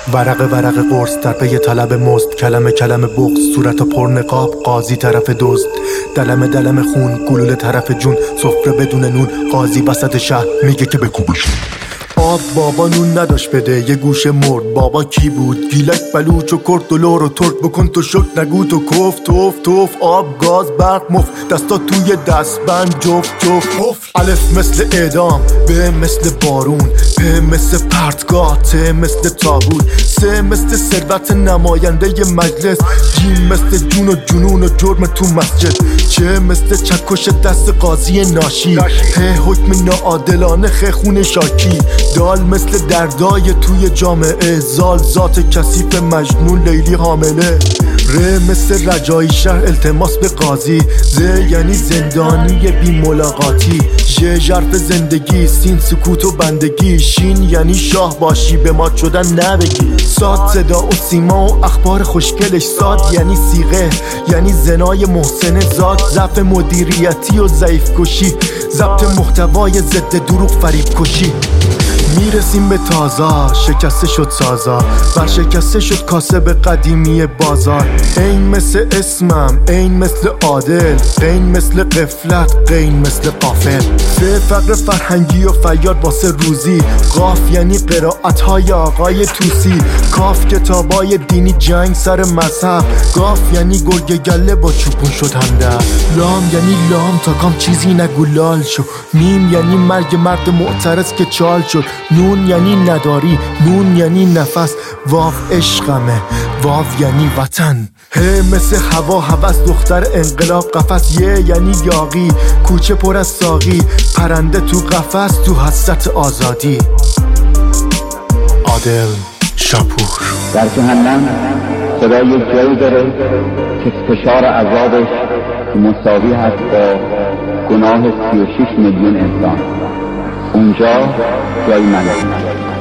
ورق ورق قرص در پی طلب مزد، کلمه کلمه بغض، صورت پر نقاب، قاضی طرف دزد، دلمه دلمه خون، گلوله طرف جون، سفره بدون نون، قاضی وسط شهر میگه که بکوبش. آب بابا نون نداشت بده، یه گوشه مرد. بابا کی بود؟ گیلک بلوچ و کرد دلار و ترک، بکن تو شک نگو تو کف توف توف. آب گاز برق مف، دستا توی دستبند جفت جفت. الف مثل اعدام، به مثل بارون، به مثل پرتگاه، ته مثل تابوت، سه مثل ثروت نماینده مجلس، جیم مثل جون و جنون و جرم تو مسجد، چه مثل چکش دست قاضی ناشی، ه حکم ناعادلانه خون شاکی، دال مثل دردای توی جامعه، زال ذات کثیف مجنون لیلی حامله، ر مثل رجایی شهر التماس به قاضی، ز یعنی زندانی بی ملاقاتی، ژ ژرف زندگی، سین سکوت و بندگی، شین یعنی شاه باشی به مات شدن نبگی، صاد صدا و سیما و اخبار خوشگلش، صاد یعنی صیغه یعنی زنای محسن زاد، ضعف مدیریتی و ضعیف کشی، ضبط محتوای ضد دروغ فریب کشی. میرسیم به تازا، شکسته شد سازا، برشکسته شد کاسب قدیمی بازار. این مثل اسمم، این مثل عادل، قین مثل قفلت، قین مثل قافل، سه فقر فرهنگی و فیاد واسه روزی، قاف یعنی قرائت‌های آقای توسی، کاف کتابای دینی جنگ سر مذهب، گاف یعنی گرگ گله با چوپون شد همدر، لام یعنی لام تا کام چیزی نگو لال شو، میم یعنی مرگ مرد معترض که چال شد، نون یعنی نداری، نون یعنی نفس، واو عشقمه، واو یعنی وطن، ه مثل هوا هوس دختر انقلاب قفس، یه یعنی یاقی کوچه پر از ساقی، پرنده تو قفس تو حسرت آزادی. عادل شاپور. در جهنم صدا یک جایی داره که فشار عذابش مساوی هست با گناه 36 میلیون انسان. اونجا جای منه.